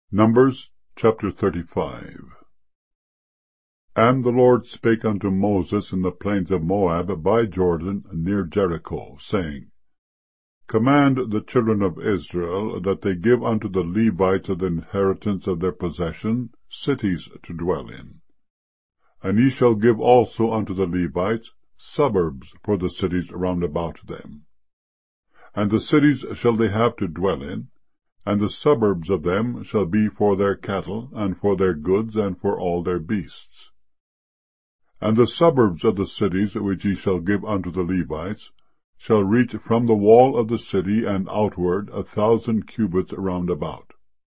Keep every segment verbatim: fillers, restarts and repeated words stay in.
Numbers chapter thirty-five. And the Lord spake unto Moses in the plains of Moab by Jordan near Jericho, saying, Command the children of Israel that they give unto the Levites of the inheritance of their possession cities to dwell in. And ye shall give also unto the Levites suburbs for the cities round about them. And the cities shall they have to dwell in, and the suburbs of them shall be for their cattle, and for their goods, and for all their beasts. And the suburbs of the cities which ye shall give unto the Levites shall reach from the wall of the city and outward a thousand cubits round about.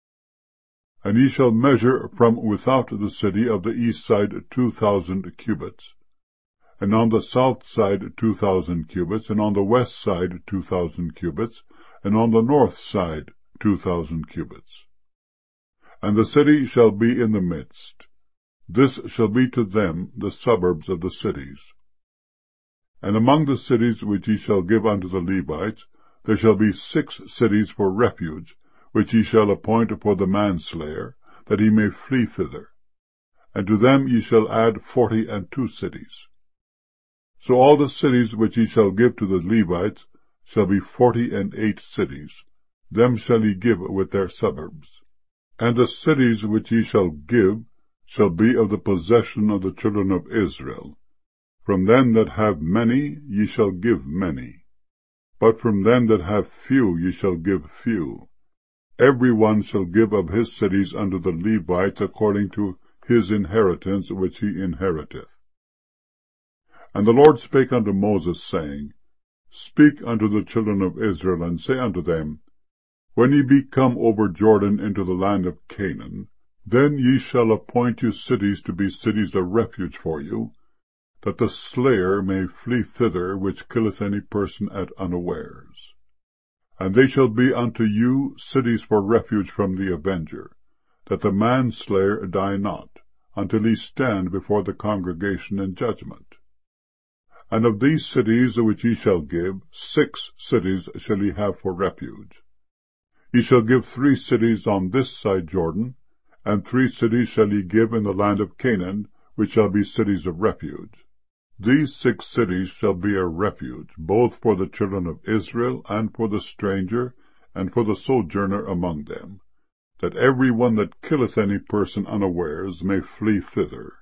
And ye shall measure from without the city of the east side two thousand cubits, and on the south side two thousand cubits, and on the west side two thousand cubits, and on the north side two thousand cubits. And the city shall be in the midst. This shall be to them the suburbs of the cities. And among the cities which ye shall give unto the Levites, there shall be six cities for refuge, which ye shall appoint for the manslayer, that he may flee thither. And to them ye shall add forty and two cities. So all the cities which ye shall give to the Levites shall be forty and eight cities. Them shall ye give with their suburbs. And the cities which ye shall give shall be of the possession of the children of Israel. From them that have many ye shall give many, but from them that have few ye shall give few. Every one shall give of his cities unto the Levites according to his inheritance which he inheriteth. And the Lord spake unto Moses, saying, Speak unto the children of Israel, and say unto them, When ye be come over Jordan into the land of Canaan, then ye shall appoint you cities to be cities of refuge for you, that the slayer may flee thither which killeth any person at unawares. And they shall be unto you cities for refuge from the avenger, that the manslayer die not, until he stand before the congregation in judgment. And of these cities which ye shall give, six cities shall ye have for refuge. Ye shall give three cities on this side Jordan, and three cities shall ye give in the land of Canaan, which shall be cities of refuge. These six cities shall be a refuge, both for the children of Israel, and for the stranger, and for the sojourner among them, that every one that killeth any person unawares may flee thither.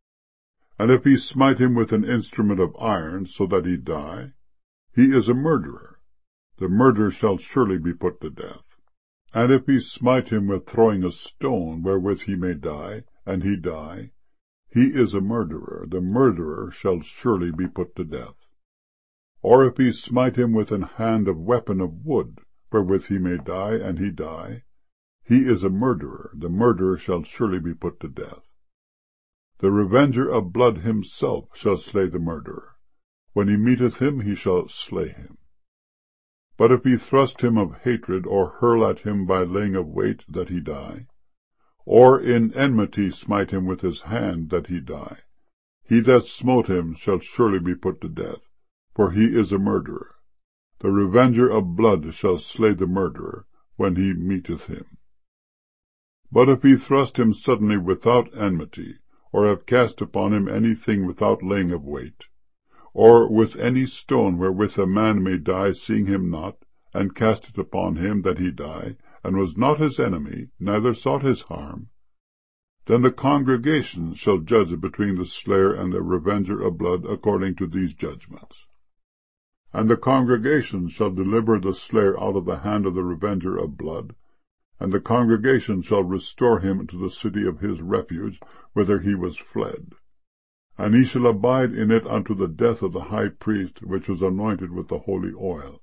And if he smite him with an instrument of iron, so that he die, he is a murderer. The murderer shall surely be put to death. And if he smite him with throwing a stone, wherewith he may die, and he die, he is a murderer. The murderer shall surely be put to death. Or if he smite him with an hand of weapon of wood, wherewith he may die, and he die, he is a murderer. The murderer shall surely be put to death. The revenger of blood himself shall slay the murderer. When he meeteth him, he shall slay him. But if he thrust him of hatred, or hurl at him by laying of weight, that he die, or in enmity smite him with his hand, that he die, he that smote him shall surely be put to death, for he is a murderer. The revenger of blood shall slay the murderer, when he meeteth him. But if he thrust him suddenly without enmity, or have cast upon him anything without laying of weight, or with any stone wherewith a man may die, seeing him not, and cast it upon him that he die, and was not his enemy, neither sought his harm, then the congregation shall judge between the slayer and the revenger of blood according to these judgments. And the congregation shall deliver the slayer out of the hand of the revenger of blood, and the congregation shall restore him to the city of his refuge, whither he was fled. And he shall abide in it unto the death of the high priest, which was anointed with the holy oil.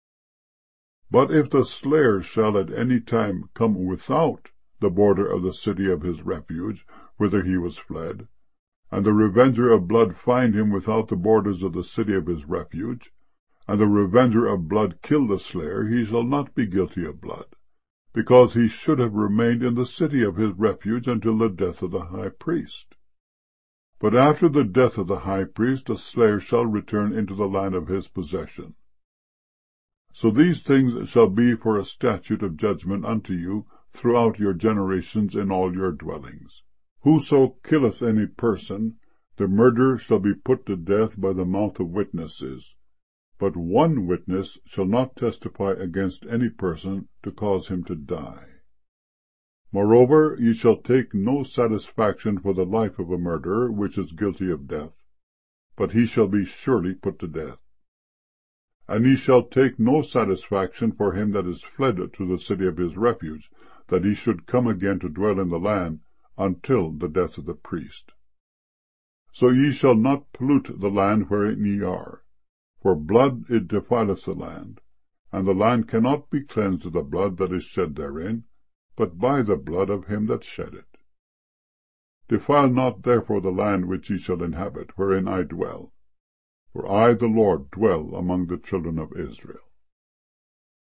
But if the slayer shall at any time come without the border of the city of his refuge, whither he was fled, and the revenger of blood find him without the borders of the city of his refuge, and the revenger of blood kill the slayer, he shall not be guilty of blood, because he should have remained in the city of his refuge until the death of the high priest. But after the death of the high priest, the slayer shall return into the land of his possession. So these things shall be for a statute of judgment unto you throughout your generations in all your dwellings. Whoso killeth any person, the murderer shall be put to death by the mouth of witnesses. But one witness shall not testify against any person to cause him to die. Moreover, ye shall take no satisfaction for the life of a murderer which is guilty of death, but he shall be surely put to death. And ye shall take no satisfaction for him that is fled to the city of his refuge, that he should come again to dwell in the land until the death of the priest. So ye shall not pollute the land wherein ye are, for blood it defileth the land, and the land cannot be cleansed of the blood that is shed therein, but by the blood of him that shed it. Defile not therefore the land which ye shall inhabit, wherein I dwell. For I, the Lord, dwell among the children of Israel.